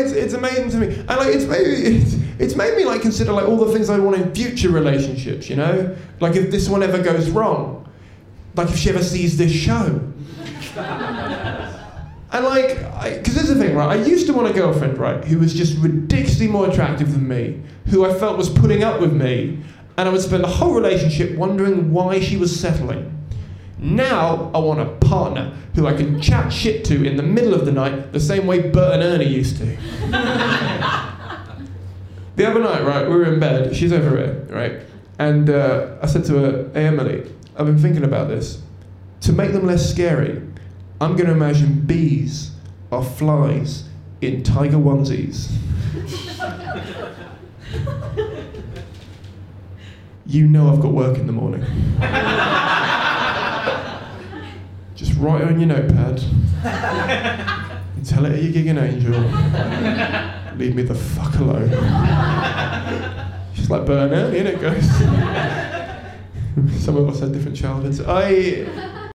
it's amazing to me, and like it's made me like consider like all the things I want in future relationships. You know, like if this one ever goes wrong, like if she ever sees this show. And like, because here's the thing, right? I used to want a girlfriend, right, who was just ridiculously more attractive than me, who I felt was putting up with me, and I would spend the whole relationship wondering why she was settling. Now, I want a partner who I can chat shit to in the middle of the night, the same way Bert and Ernie used to. The other night, right, we were in bed, she's over here, right, and I said to her, hey Emily, I've been thinking about this. To make them less scary, I'm going to imagine bees are flies in tiger onesies. You know I've got work in the morning. Just write it on your notepad. And tell it at your gig in Angel. Leave me the fuck alone. She's like Bernard, innit, guys? Some of us had different childhoods.